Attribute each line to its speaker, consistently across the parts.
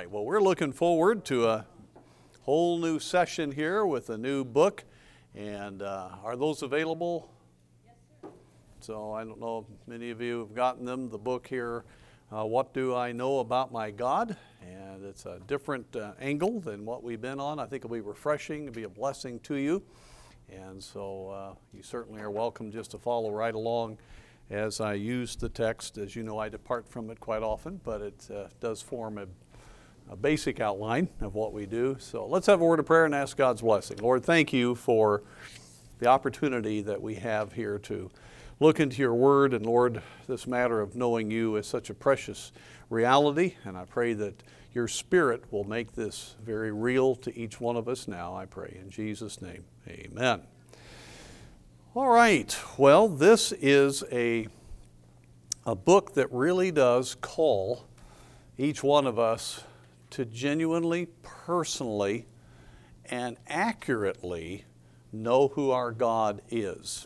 Speaker 1: right, well, we're looking forward to a whole new session here with a new book. And are those available?
Speaker 2: Yes, sir.
Speaker 1: So I don't know if many of you have gotten them. The book here, What Do I Know About My God? And it's a different angle than what we've been on. I think it'll be refreshing, it'll be a blessing to you. And so you certainly are welcome just to follow right along as I use the text. As you know, I depart from it quite often, but it does form a basic outline of what we do. So let's have a word of prayer and ask God's blessing. Lord, thank you for the opportunity that we have here to look into your word. And Lord, this matter of knowing you is such a precious reality. And I pray that your Spirit will make this very real to each one of us now, I pray. In Jesus' name, amen. All right. Well, this is a book that really does call each one of us to genuinely, personally, and accurately know who our God is.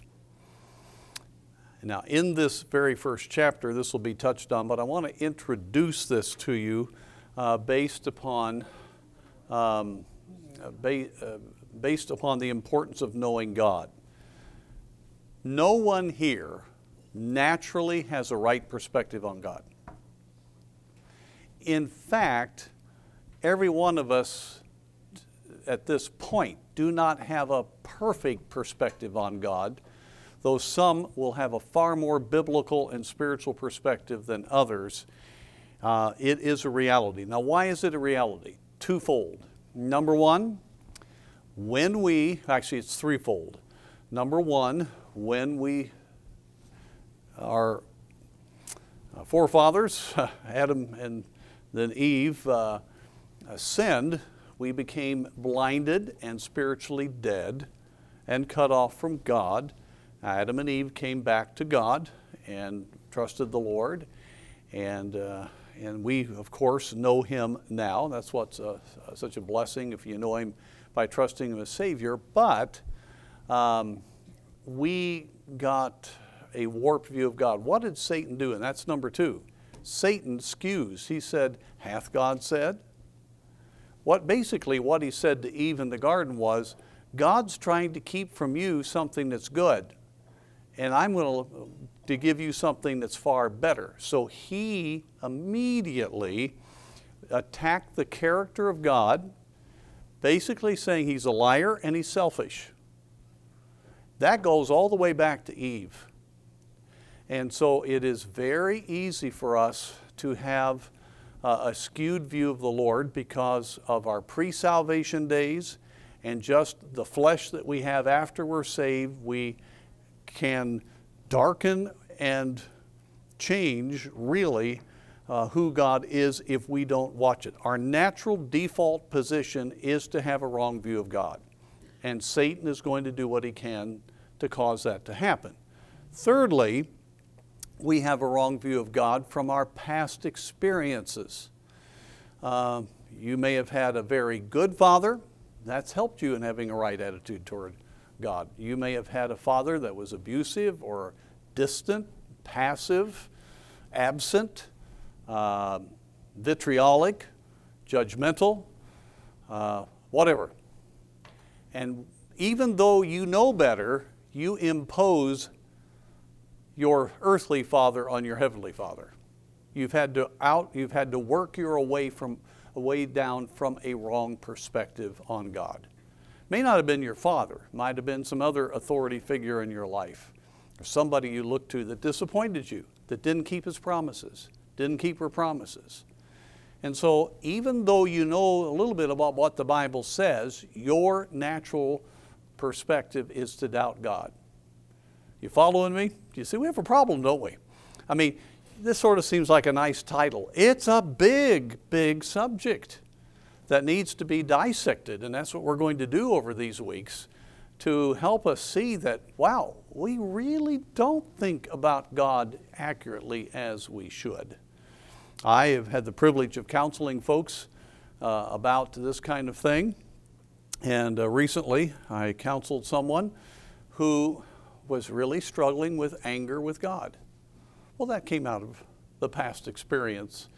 Speaker 1: Now, in this very first chapter, this will be touched on, but I want to introduce this to you based upon the importance of knowing God. No one here naturally has a right perspective on God. In fact, every one of us at this point do not have a perfect perspective on God, though some will have a far more biblical and spiritual perspective than others. It is a reality. Now, why is it a reality? Twofold. Number one, it's threefold. Number one, when our forefathers, Adam and then Eve, sinned, we became blinded and spiritually dead and cut off from God. Adam and Eve came back to God and trusted the Lord. And we, of course, know Him now. That's what's such a blessing if you know Him by trusting Him as Savior. But we got a warped view of God. What did Satan do? And that's number two. Satan skews. He said, hath God said? What he said to Eve in the garden was, God's trying to keep from you something that's good, and I'm going to give you something that's far better. So he immediately attacked the character of God, basically saying he's a liar and he's selfish. That goes all the way back to Eve. And so it is very easy for us to have a skewed view of the Lord because of our pre-salvation days and just the flesh that we have after we're saved. We can darken and change really who God is if we don't watch it. Our natural default position is to have a wrong view of God. And Satan is going to do what he can to cause that to happen. Thirdly, we have a wrong view of God from our past experiences. You may have had a very good father. That's helped you in having a right attitude toward God. You may have had a father that was abusive or distant, passive, absent, vitriolic, judgmental, whatever. And even though you know better, you impose your earthly father on your heavenly father. You've had to work your way down from a wrong perspective on God. May not have been your father, might have been some other authority figure in your life, or somebody you looked to that disappointed you, that didn't keep his promises, didn't keep her promises. And so even though you know a little bit about what the Bible says, your natural perspective is to doubt God. You following me? You see, we have a problem, don't we? I mean, this sort of seems like a nice title. It's a big, big subject that needs to be dissected, and that's what we're going to do over these weeks to help us see that, wow, we really don't think about God accurately as we should. I have had the privilege of counseling folks about this kind of thing, and recently I counseled someone who was really struggling with anger with God. Well, that came out of the past experience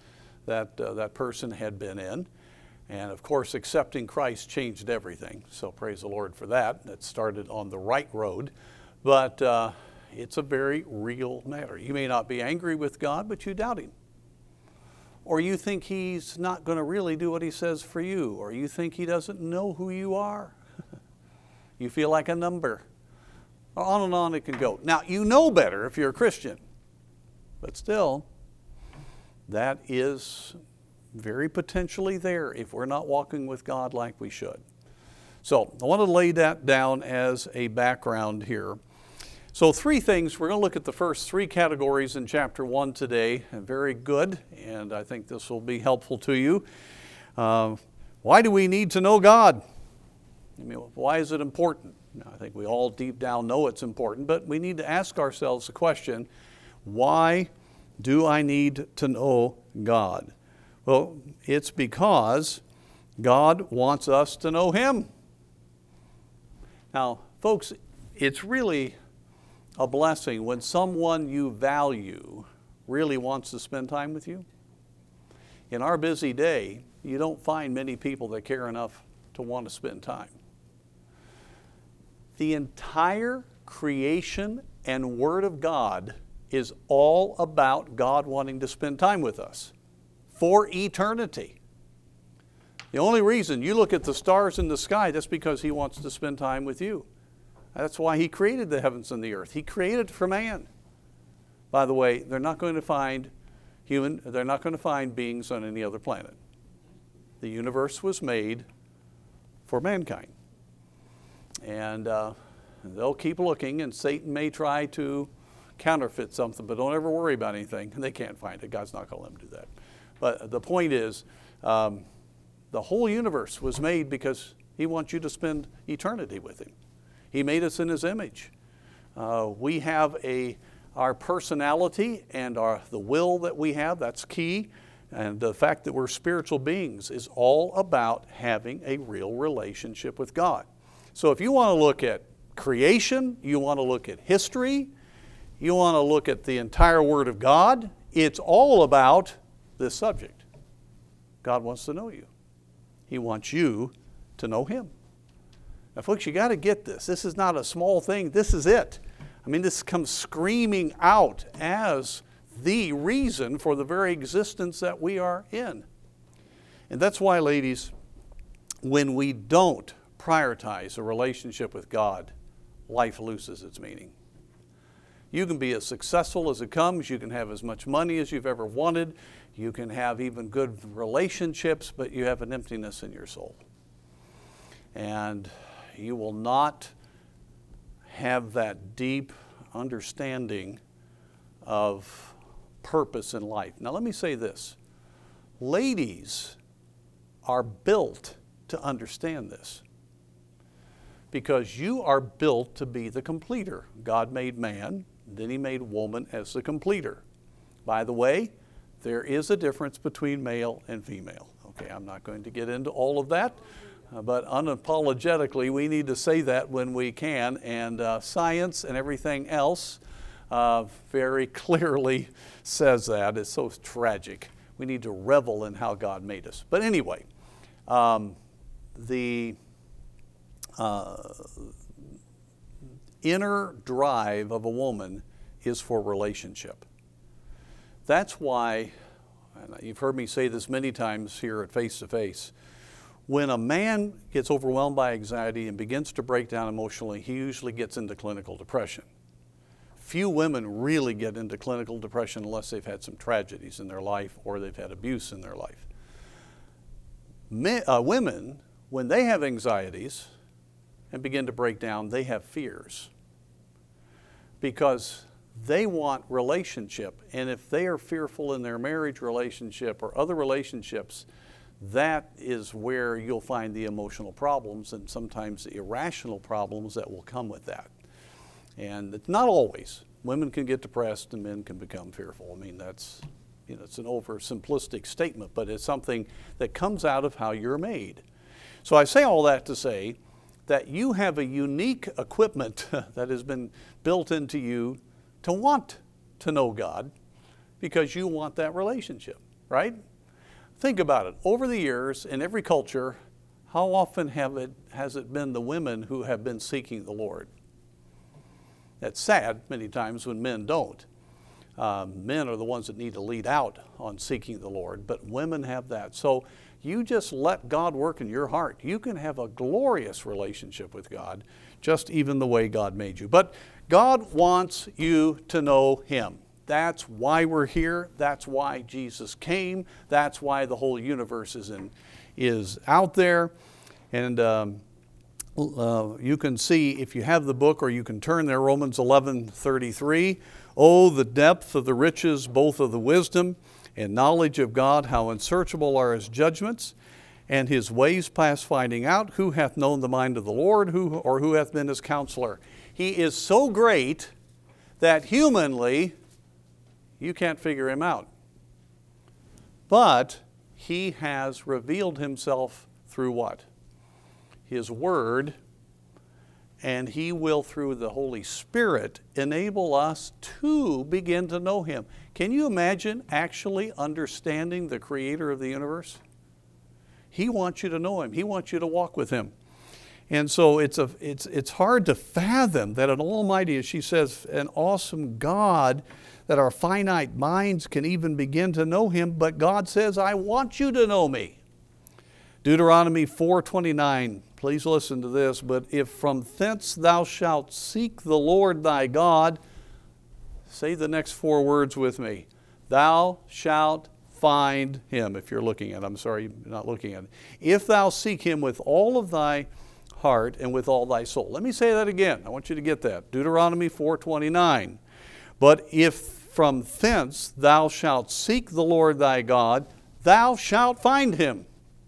Speaker 1: that that person had been in. And of course, accepting Christ changed everything. So praise the Lord for that. That started on the right road. But it's a very real matter. You may not be angry with God, but you doubt Him. Or you think He's not going to really do what He says for you. Or you think He doesn't know who you are. You feel like a number. On and on it can go. Now, you know better if you're a Christian. But still, that is very potentially there if we're not walking with God like we should. So I want to lay that down as a background here. So 3 things. We're going to look at the first 3 categories in chapter 1 today. Very good, and I think this will be helpful to you. Why do we need to know God? I mean, why is it important? Now, I think we all deep down know it's important, but we need to ask ourselves the question, why do I need to know God? Well, it's because God wants us to know Him. Now, folks, it's really a blessing when someone you value really wants to spend time with you. In our busy day, you don't find many people that care enough to want to spend time. The entire creation and Word of God is all about God wanting to spend time with us for eternity. The only reason you look at the stars in the sky, that's because He wants to spend time with you. That's why He created the heavens and the earth. He created it for man. By the way, they're not going to find beings on any other planet. The universe was made for mankind. And they'll keep looking, and Satan may try to counterfeit something, but don't ever worry about anything. They can't find it. God's not going to let them do that. But the point is, the whole universe was made because He wants you to spend eternity with Him. He made us in His image. We have our personality and the will that we have, that's key. And the fact that we're spiritual beings is all about having a real relationship with God. So if you want to look at creation, you want to look at history, you want to look at the entire Word of God, it's all about this subject. God wants to know you. He wants you to know Him. Now, folks, you got to get this. This is not a small thing. This is it. I mean, this comes screaming out as the reason for the very existence that we are in. And that's why, ladies, when we don't prioritize a relationship with God, life loses its meaning. You can be as successful as it comes. You can have as much money as you've ever wanted. You can have even good relationships, but you have an emptiness in your soul. And you will not have that deep understanding of purpose in life. Now, let me say this. Ladies are built to understand this because you are built to be the completer. God made man, then He made woman as the completer. By the way, there is a difference between male and female. Okay, I'm not going to get into all of that, but unapologetically, we need to say that when we can, and science and everything else very clearly says that. It's so tragic. We need to revel in how God made us. But anyway, the inner drive of a woman is for relationship. That's why, and you've heard me say this many times here at Face to Face, when a man gets overwhelmed by anxiety and begins to break down emotionally, he usually gets into clinical depression. Few women really get into clinical depression unless they've had some tragedies in their life or they've had abuse in their life. Women, when they have anxieties and begin to break down, they have fears because they want relationship. And if they are fearful in their marriage relationship or other relationships, that is where you'll find the emotional problems and sometimes the irrational problems that will come with that. And it's not always. Women can get depressed and men can become fearful. I mean, that's, it's an oversimplistic statement, but it's something that comes out of how you're made. So I say all that to say that you have a unique equipment that has been built into you to want to know God because you want that relationship, right? Think about it. Over the years, in every culture, how often has it been the women who have been seeking the Lord? That's sad many times when men don't. Men are the ones that need to lead out on seeking the Lord, but women have that. So you just let God work in your heart. You can have a glorious relationship with God, just even the way God made you. But God wants you to know Him. That's why we're here. That's why Jesus came. That's why the whole universe is out there. And you can see, if you have the book, or you can turn there, Romans 11:33. Oh, the depth of the riches, both of the wisdom and knowledge of God, how unsearchable are His judgments, and His ways past finding out. Who hath known the mind of the Lord, who hath been His counselor? He is so great that humanly you can't figure Him out. But He has revealed Himself through what? His Word, and He will, through the Holy Spirit, enable us to begin to know Him. Can you imagine actually understanding the Creator of the universe? He wants you to know Him. He wants you to walk with Him. And so it's hard to fathom that an almighty, as she says, an awesome God, that our finite minds can even begin to know Him. But God says, I want you to know me. Deuteronomy 4:29, please listen to this. But if from thence thou shalt seek the Lord thy God, say the next four words with me. Thou shalt find Him. If you're looking at it, I'm sorry, you're not looking at it. If thou seek Him with all of thy heart and with all thy soul. Let me say that again. I want you to get that. Deuteronomy 4:29. But if from thence thou shalt seek the Lord thy God, thou shalt find Him.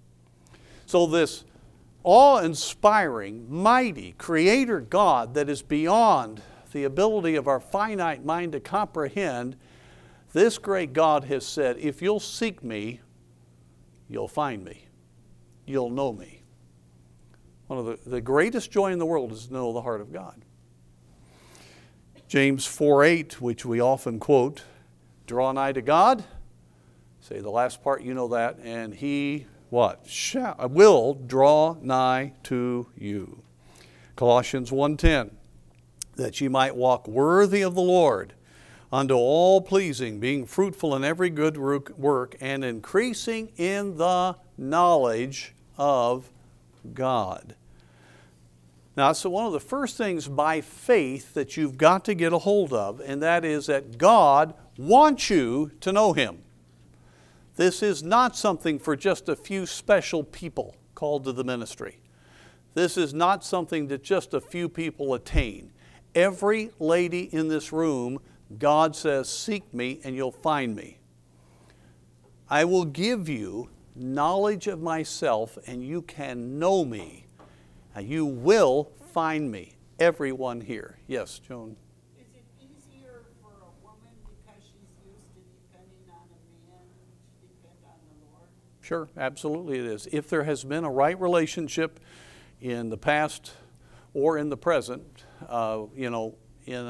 Speaker 1: So this awe-inspiring, mighty Creator God that is beyond the ability of our finite mind to comprehend, this great God has said, if you'll seek me, you'll find me. You'll know me. One of the greatest joy in the world is to know the heart of God. James 4:8, which we often quote, draw nigh to God. Say the last part, you know that. And He, what? Will draw nigh to you. Colossians 1:10, that ye might walk worthy of the Lord, unto all pleasing, being fruitful in every good work, and increasing in the knowledge of God. Now, so one of the first things by faith that you've got to get a hold of, and that is that God wants you to know Him. This is not something for just a few special people called to the ministry. This is not something that just a few people attain. Every lady in this room, God says, seek me and you'll find me. I will give you knowledge of myself and you can know me. And you will find me. Everyone here. Yes, Joan?
Speaker 2: Is it easier for a woman because she's used to depending on a man to depend on the Lord?
Speaker 1: Sure, absolutely it is. If there has been a right relationship in the past or in the present, in a...
Speaker 2: Would it be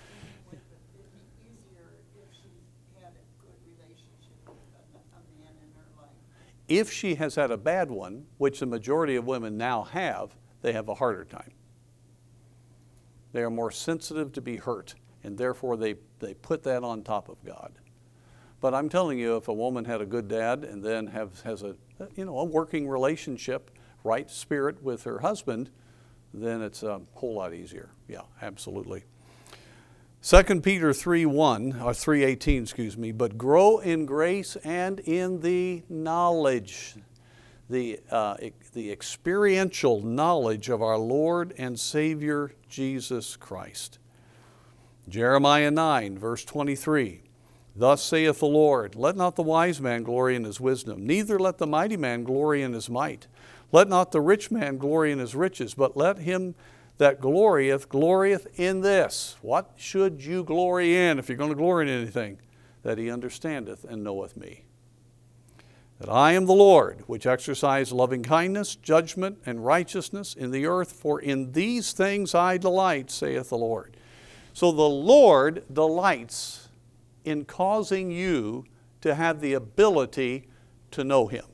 Speaker 2: easier if she had a good relationship with a man in her life?
Speaker 1: If she has had a bad one, which the majority of women now have, they have a harder time. They are more sensitive to be hurt, and therefore they put that on top of God. But I'm telling you, if a woman had a good dad and then has a working relationship, right spirit with her husband, then it's a whole lot easier. Yeah, absolutely. 2 Peter 3:1 or 3:18, excuse me. But grow in grace and in the knowledge, the experiential knowledge of our Lord and Savior Jesus Christ. Jeremiah 9, verse 23. Thus saith the Lord, let not the wise man glory in his wisdom, neither let the mighty man glory in his might. Let not the rich man glory in his riches, but let him that glorieth in this. What should you glory in if you're going to glory in anything? That he understandeth and knoweth me. That I am the Lord, which exercise loving kindness, judgment, and righteousness in the earth, for in these things I delight, saith the Lord. So the Lord delights in causing you to have the ability to know Him.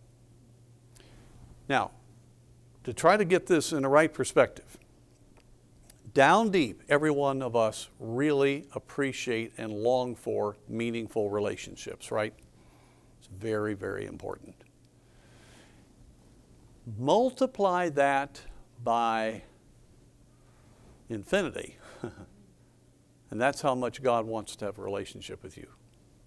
Speaker 1: Now, to try to get this in the right perspective, down deep, every one of us really appreciate and long for meaningful relationships, right? It's very, very important. Multiply that by infinity, and that's how much God wants to have a relationship with you.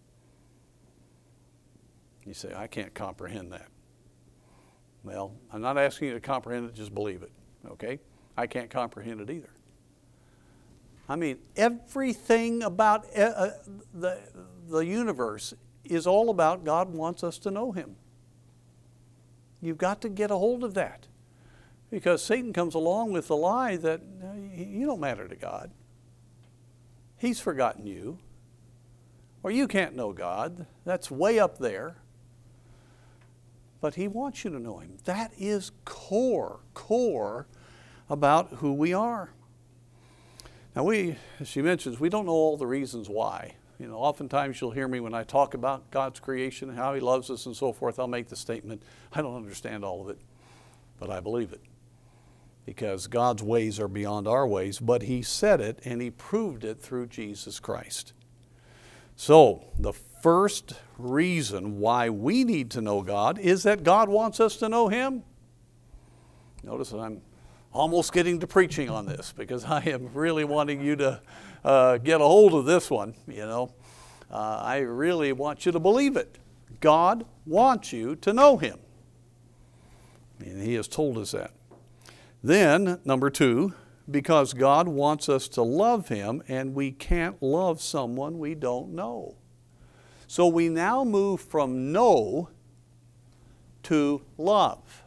Speaker 1: You say, I can't comprehend that. Well, I'm not asking you to comprehend it, just believe it, okay? I can't comprehend it either. I mean, everything about the universe is all about God wants us to know Him. You've got to get a hold of that. Because Satan comes along with the lie that you don't matter to God. He's forgotten you. Or you can't know God. That's way up there. But He wants you to know Him. That is core about who we are. Now as she mentions, we don't know all the reasons why. You know, oftentimes you'll hear me when I talk about God's creation, how He loves us and so forth, I'll make the statement, I don't understand all of it, but I believe it. Because God's ways are beyond our ways, but He said it and He proved it through Jesus Christ. So, the first reason why we need to know God is that God wants us to know Him. Notice that I'm almost getting to preaching on this because I am really wanting you to get a hold of this one, you know. I really want you to believe it. God wants you to know Him. And He has told us that. Then, number 2, because God wants us to love Him and we can't love someone we don't know. So we now move from know to love.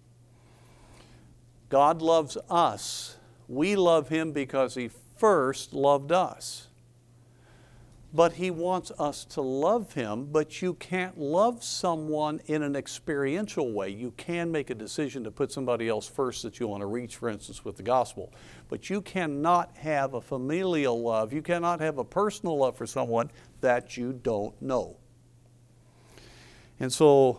Speaker 1: God loves us. We love Him because He first loved us. But He wants us to love Him, but you can't love someone in an experiential way. You can make a decision to put somebody else first that you want to reach, for instance, with the gospel. But you cannot have a familial love. You cannot have a personal love for someone that you don't know. And so,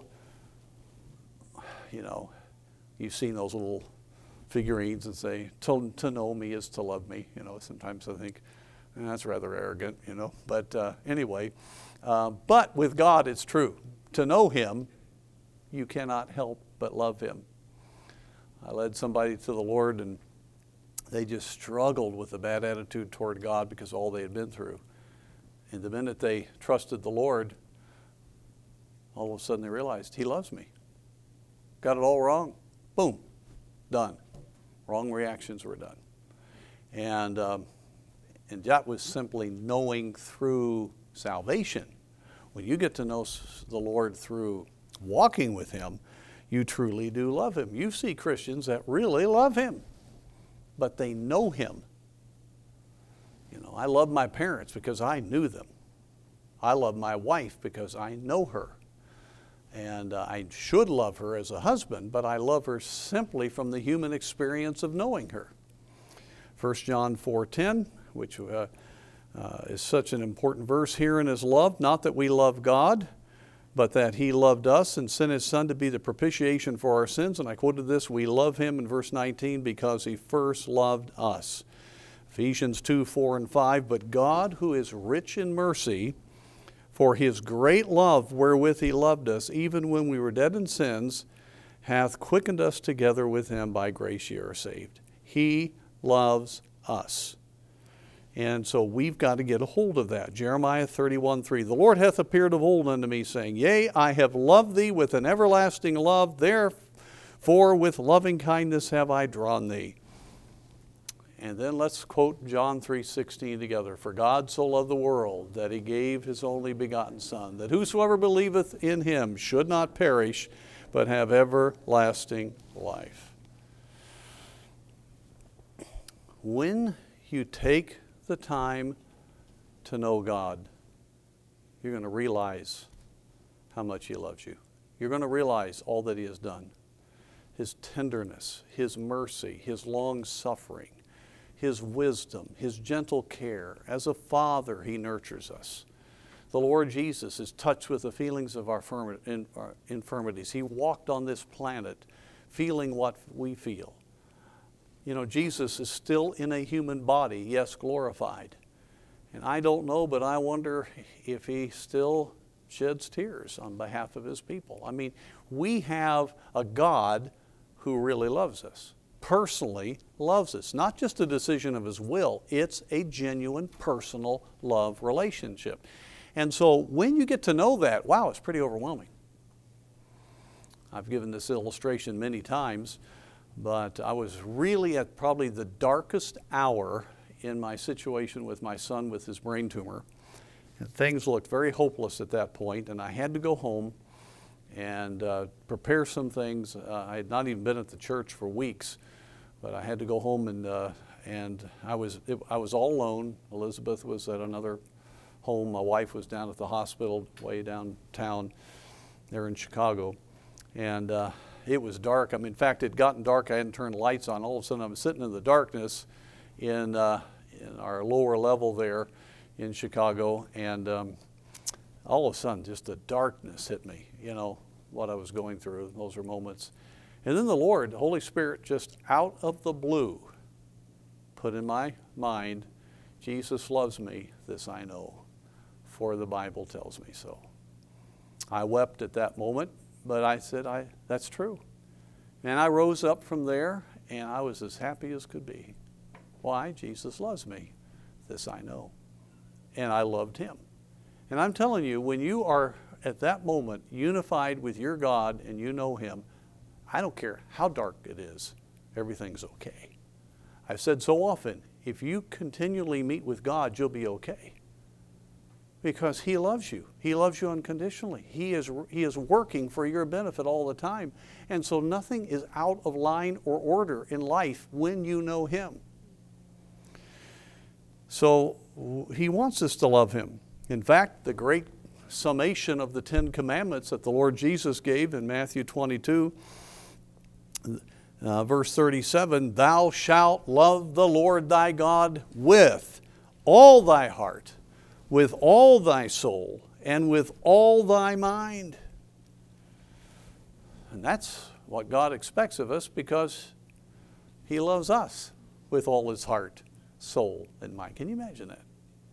Speaker 1: you know, you've seen those little figurines that say, to know me is to love me. You know, sometimes I think, that's rather arrogant, you know. But anyway, but with God it's true. To know Him, you cannot help but love Him. I led somebody to the Lord and they just struggled with a bad attitude toward God because of all they had been through. And the minute they trusted the Lord, all of a sudden they realized He loves me. Got it all wrong. Boom. Done. Wrong reactions were done. And that was simply knowing through salvation. When you get to know the Lord through walking with Him, you truly do love Him. You see Christians that really love Him, but they know Him. You know, I love my parents because I knew them. I love my wife because I know her. And I should love her as a husband, but I love her simply from the human experience of knowing her. 1 John 4:10, which is such an important verse herein is love, not that we love God, but that He loved us and sent His Son to be the propitiation for our sins. And I quoted this, we love Him in verse 19 because He first loved us. Ephesians 2:4 and 5, but God who is rich in mercy, for His great love wherewith He loved us, even when we were dead in sins, hath quickened us together with Him, by grace ye are saved. He loves us. And so we've got to get a hold of that. Jeremiah 31:3, the Lord hath appeared of old unto me, saying, Yea, I have loved thee with an everlasting love, therefore with loving kindness have I drawn thee. And then let's quote John 3:16 together. For God so loved the world that He gave His only begotten Son, that whosoever believeth in Him should not perish, but have everlasting life. When you take the time to know God, you're going to realize how much He loves you. You're going to realize all that He has done. His tenderness, His mercy, His long suffering, His wisdom, His gentle care. As a father, He nurtures us. the Lord Jesus is touched with the feelings of our infirmities. He walked on this planet feeling what we feel. You know, Jesus is still in a human body, yes, glorified. And I don't know, but I wonder if he still sheds tears on behalf of his people. I mean, we have a God who really loves us, personally loves us. Not just a decision of his will, it's a genuine personal love relationship. And so when you get to know that, wow, it's pretty overwhelming. I've given this illustration many times, but I was really at probably the darkest hour in my situation with my son with his brain tumor. And things looked very hopeless at that point, and I had to go home and prepare some things. I had not even been at the church for weeks, but I had to go home, and I was all alone. Elizabeth was at another home. My wife was down at the hospital way downtown there in Chicago, and it was dark. I mean, in fact, it had gotten dark. I hadn't turned the lights on. All of a sudden, I was sitting in the darkness in our lower level there in Chicago, and all of a sudden, just the darkness hit me, you know, what I was going through. Those are moments. And then the Lord, the Holy Spirit, just out of the blue, put in my mind, Jesus loves me, this I know, for the Bible tells me so. I wept at that moment, but I said, that's true. And I rose up from there, and I was as happy as could be. Why? Jesus loves me, this I know. And I loved him. And I'm telling you, when you are at that moment unified with your God and you know him, I don't care how dark it is, everything's okay. I've said so often, if you continually meet with God, you'll be okay. Because he loves you. He loves you unconditionally. He is working for your benefit all the time. And so nothing is out of line or order in life when you know him. So he wants us to love him. In fact, the great summation of the 10 Commandments that the Lord Jesus gave in Matthew 22, verse 37, thou shalt love the Lord thy God with all thy heart, with all thy soul, and with all thy mind. And that's what God expects of us because he loves us with all his heart, soul, and mind. Can you imagine that?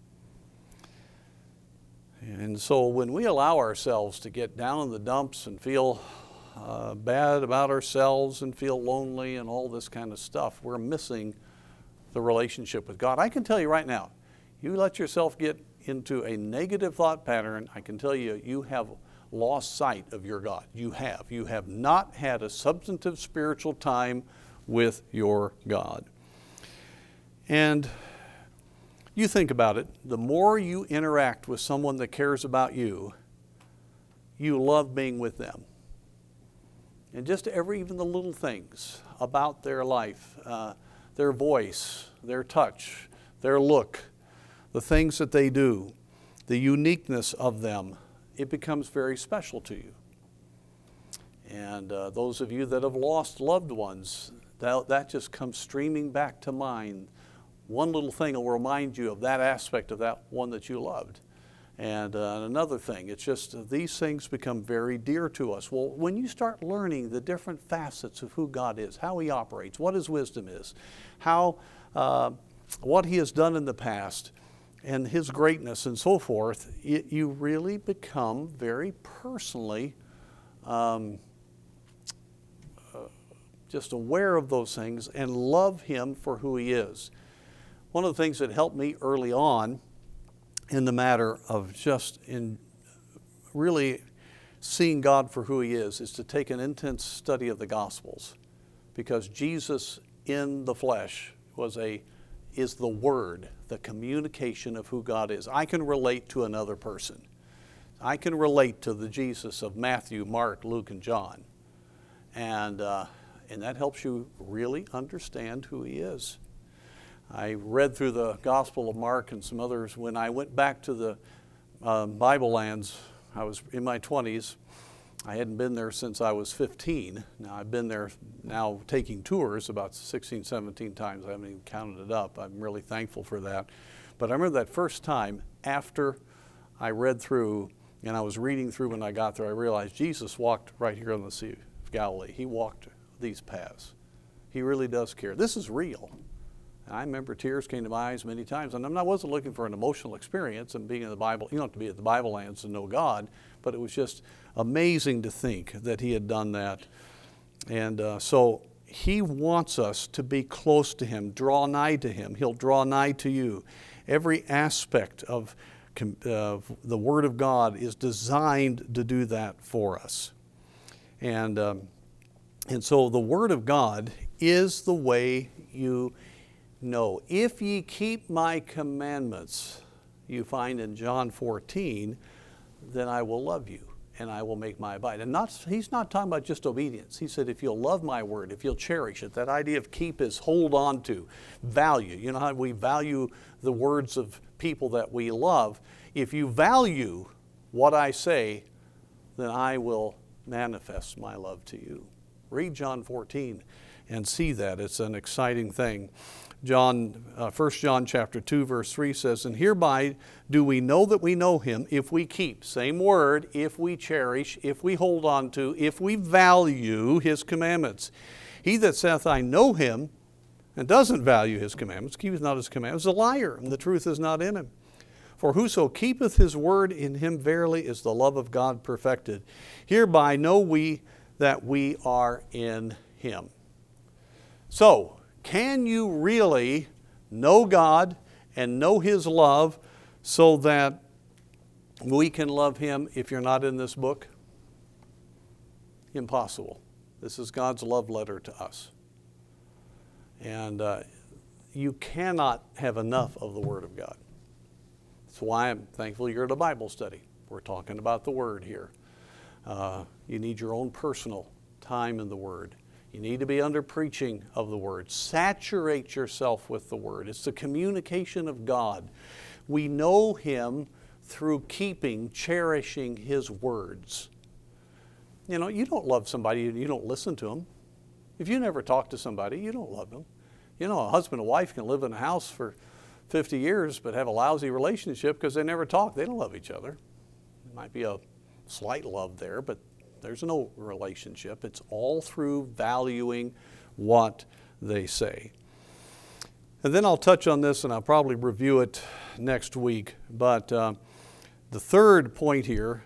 Speaker 1: And so when we allow ourselves to get down in the dumps and feel bad about ourselves and feel lonely and all this kind of stuff, we're missing the relationship with God. I can tell you right now, you let yourself get into a negative thought pattern, I can tell you, you have lost sight of your God. You have. You have not had a substantive spiritual time with your God. And you think about it, the more you interact with someone that cares about you, you love being with them. And just even the little things about their life, their voice, their touch, their look, the things that they do, the uniqueness of them, it becomes very special to you. And those of you that have lost loved ones, that just comes streaming back to mind. One little thing will remind you of that aspect of that one that you loved. And another thing, it's just these things become very dear to us. Well, when you start learning the different facets of who God is, how he operates, what his wisdom is, what he has done in the past, and his greatness and so forth, you really become very personally just aware of those things and love him for who he is. One of the things that helped me early on in the matter of just in really seeing God for who he is to take an intense study of the Gospels, because Jesus in the flesh is the Word, the communication of who God is. I can relate to another person. I can relate to the Jesus of Matthew, Mark, Luke, and John. And that helps you really understand who he is. I read through the Gospel of Mark and some others. When I went back to the Bible lands, I was in my 20s. I hadn't been there since I was 15. Now I've been there now taking tours about 16, 17 times. I haven't even counted it up. I'm really thankful for that. But I remember that first time after I read through, and I was reading through when I got there, I realized Jesus walked right here on the Sea of Galilee. He walked these paths. He really does care. This is real. And I remember tears came to my eyes many times, and I wasn't looking for an emotional experience and being in the Bible. You don't have to be at the Bible lands to know God, but it was just amazing to think that he had done that. And so he wants us to be close to him, draw nigh to him. He'll draw nigh to you. Every aspect of the Word of God is designed to do that for us. And so the Word of God is the way you know. If ye keep my commandments, you find in John 14, then I will love you and I will make my abide. And he's not talking about just obedience. He said, if you'll love my word, if you'll cherish it. That idea of keep is hold on to, value. You know how we value the words of people that we love. If you value what I say, then I will manifest my love to you. Read John 14 and see that. It's an exciting thing. 1 John chapter 2 verse 3 says, and hereby do we know that we know him if we keep, same word, if we cherish, if we hold on to, if we value his commandments. He that saith, I know him, and doesn't value his commandments, keepeth not his commandments, is a liar, and the truth is not in him. For whoso keepeth his word, in him verily is the love of God perfected. Hereby know we that we are in him. So, can you really know God and know his love so that we can love him if you're not in this book? Impossible. This is God's love letter to us. And you cannot have enough of the Word of God. That's why I'm thankful you're at a Bible study. We're talking about the Word here. You need your own personal time in the Word. You need to be under preaching of the Word. Saturate yourself with the Word. It's the communication of God. We know him through keeping, cherishing his words. You know, you don't love somebody and you don't listen to them. If you never talk to somebody, you don't love them. You know, a husband and wife can live in a house for 50 years but have a lousy relationship because they never talk. They don't love each other. There might be a slight love there, but there's no relationship. It's all through valuing what they say. And then I'll touch on this and I'll probably review it next week. But the third point here,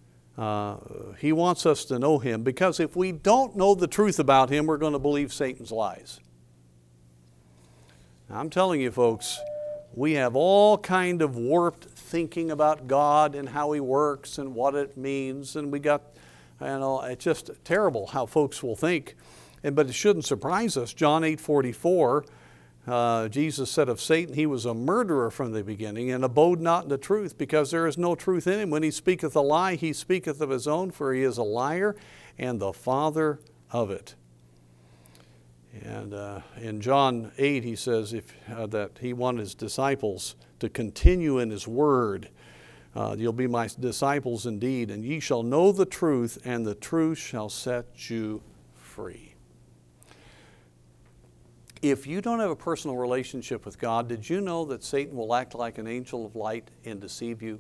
Speaker 1: he wants us to know him, because if we don't know the truth about him, we're going to believe Satan's lies. Now, I'm telling you folks, we have all kind of warped thinking about God and how he works and what it means, and we got, you know, it's just terrible how folks will think. But it shouldn't surprise us. John 8:44, Jesus said of Satan, he was a murderer from the beginning and abode not in the truth, because there is no truth in him. When he speaketh a lie, he speaketh of his own, for he is a liar and the father of it. And in John 8, he says that he wanted his disciples to continue in his word. You'll be my disciples indeed, and ye shall know the truth, and the truth shall set you free. If you don't have a personal relationship with God, did you know that Satan will act like an angel of light and deceive you?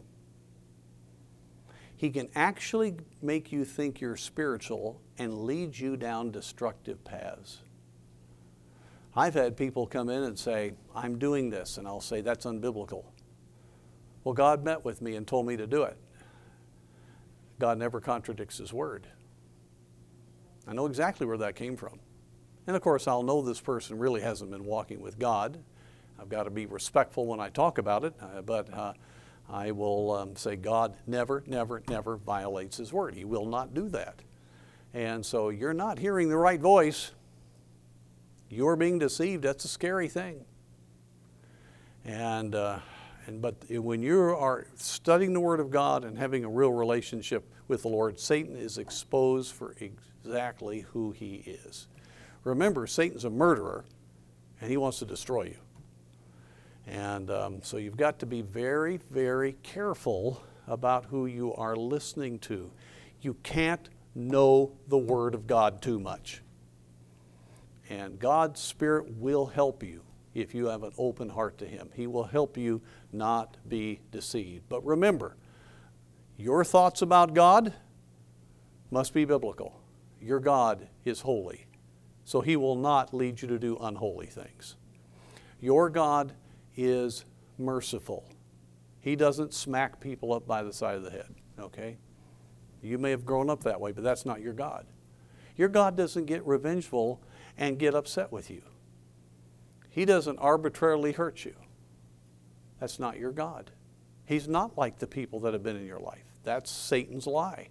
Speaker 1: He can actually make you think you're spiritual and lead you down destructive paths. I've had people come in and say, I'm doing this, and I'll say, that's unbiblical. Well, God met with me and told me to do it. God never contradicts his word. I know exactly where that came from. And of course, I'll know this person really hasn't been walking with God. I've got to be respectful when I talk about it, but I will say God never, never, never violates his word. He will not do that. And so you're not hearing the right voice. You're being deceived. That's a scary thing. But when you are studying the Word of God and having a real relationship with the Lord, Satan is exposed for exactly who he is. Remember, Satan's a murderer, and he wants to destroy you. And so you've got to be very, very careful about who you are listening to. You can't know the Word of God too much. And God's Spirit will help you if you have an open heart to him. He will help you not be deceived. But remember, Your thoughts about God must be biblical. Your God is holy, so He will not lead you to do unholy things. Your God is merciful. He doesn't smack people up by the side of the head, okay? You may have grown up that way, but that's not your God. Your God doesn't get revengeful and get upset with you. He doesn't arbitrarily hurt you. That's not your God. He's not like the people that have been in your life. That's Satan's lie.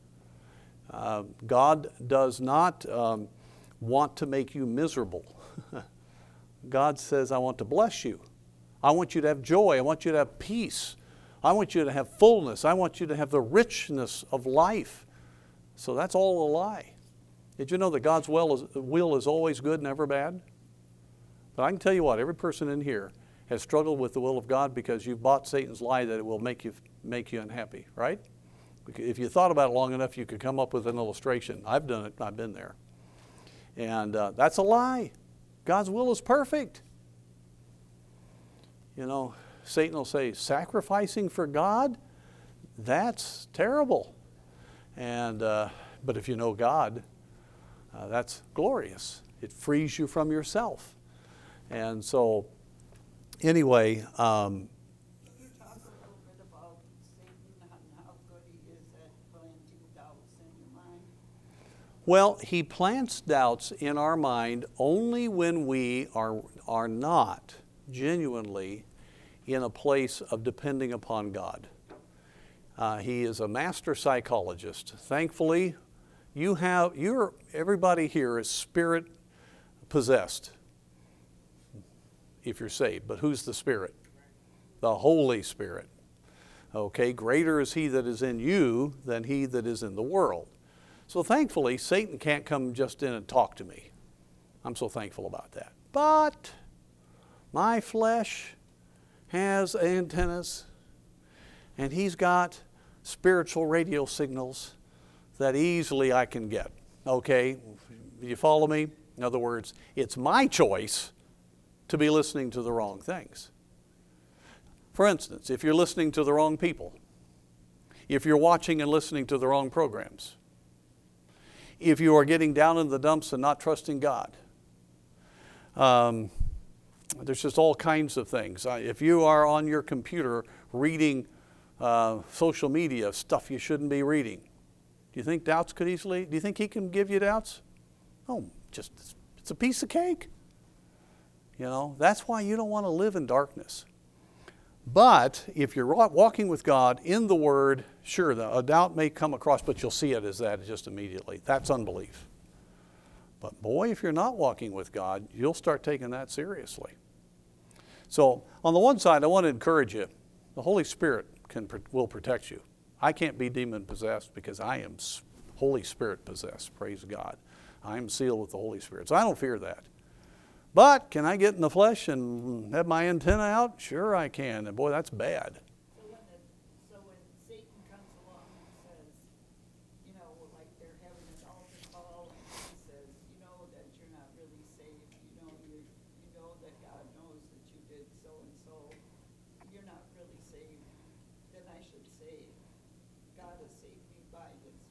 Speaker 1: God does not want to make you miserable. God says, I want to bless you. I want you to have joy. I want you to have peace. I want you to have fullness. I want you to have the richness of life. So that's all a lie. Did you know that God's will is always good, never bad? But I can tell you what, every person in here has struggled with the will of God because you've bought Satan's lie that it will make you unhappy, right? If you thought about it long enough, you could come up with an illustration. I've done it. I've been there. And that's a lie. God's will is perfect. You know, Satan will say, sacrificing for God? That's terrible. And but if you know God, that's glorious. It frees you from yourself. And so, anyway,
Speaker 2: Can you talk a little bit about Satan and how good he is at planting doubts in your mind?
Speaker 1: well, he plants doubts in our mind only when we are not genuinely in a place of depending upon God. He is a master psychologist. Thankfully, everybody here is spirit possessed if you're saved. But who's the Spirit? The Holy Spirit. Okay, greater is He that is in you than he that is in the world. So thankfully, Satan can't come just in and talk to me. I'm so thankful about that. But my flesh has antennas, and he's got spiritual radio signals that easily I can get. Okay, you follow me? In other words, it's my choice to be listening to the wrong things. For instance, if you're listening to the wrong people, if you're watching and listening to the wrong programs, if you are getting down in the dumps and not trusting God, there's just all kinds of things. If you are on your computer reading social media stuff you shouldn't be reading, do you think doubts could easily, do you think he can give you doubts? Oh, it's a piece of cake. You know, that's why you don't want to live in darkness. But if you're walking with God in the Word, sure, a doubt may come across, but you'll see it as that just immediately. That's unbelief. But boy, if you're not walking with God, you'll start taking that seriously. So on the one side, I want to encourage you. The Holy Spirit will protect you. I can't be demon possessed because I am Holy Spirit possessed. Praise God. I am sealed with the Holy Spirit. So I don't fear that. But can I get in the flesh and have my antenna out? Sure I can. And boy, that's bad.
Speaker 2: So when Satan comes along and says, you know, like they're having an altar call, and he says, you know that you're not really saved. You know that God knows that you did so and so. You're not really saved. Then I should say, God has saved me by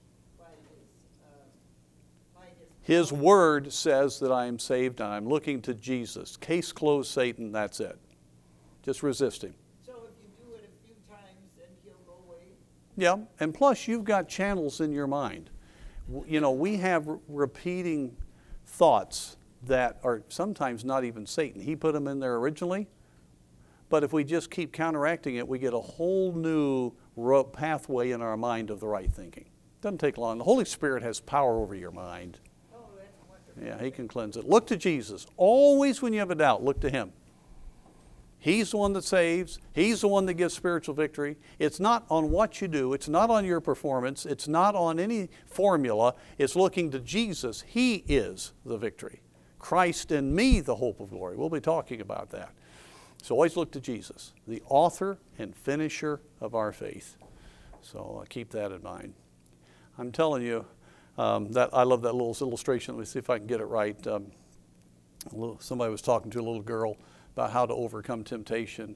Speaker 1: His Word says that I am saved and I'm looking to Jesus. Case closed, Satan, that's it. Just resist him.
Speaker 2: So if you do it a few times, then he'll go away?
Speaker 1: Yeah, and plus you've got channels in your mind. You know, we have repeating thoughts that are sometimes not even Satan. He put them in there originally, but if we just keep counteracting it, we get a whole new pathway in our mind of the right thinking. Doesn't take long. The Holy Spirit has power over your mind. Yeah, He can cleanse it. Look to Jesus. Always when you have a doubt, look to Him. He's the one that saves. He's the one that gives spiritual victory. It's not on what you do. It's not on your performance. It's not on any formula. It's looking to Jesus. He is the victory. Christ in me, the hope of glory. We'll be talking about that. So always look to Jesus, the author and finisher of our faith. So keep that in mind. I'm telling you, that I love that little illustration. Let me see if I can get it right. Somebody was talking to a little girl about how to overcome temptation,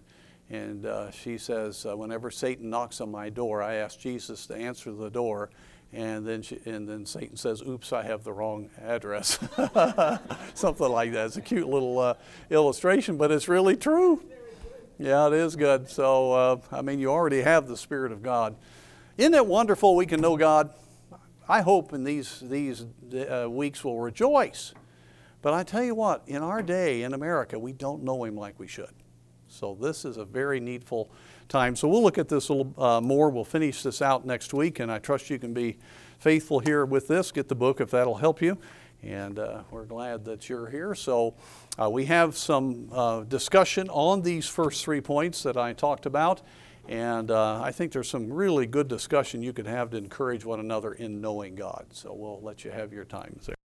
Speaker 1: And she says, whenever Satan knocks on my door, I ask Jesus to answer the door. And then Satan says, oops, I have the wrong address. Something like that. It's a cute little illustration, but it's really true. Yeah, it is good. So, I mean, you already have the Spirit of God. Isn't it wonderful we can know God? I hope in these weeks we'll rejoice. But I tell you what, in our day, in America, we don't know Him like we should. So this is a very needful time. So we'll look at this a little more. We'll finish this out next week, and I trust you can be faithful here with this. Get the book if that'll help you. And we're glad that you're here. So we have some discussion on these first 3 points that I talked about. And I think there's some really good discussion you could have to encourage one another in knowing God. So we'll let you have your time there.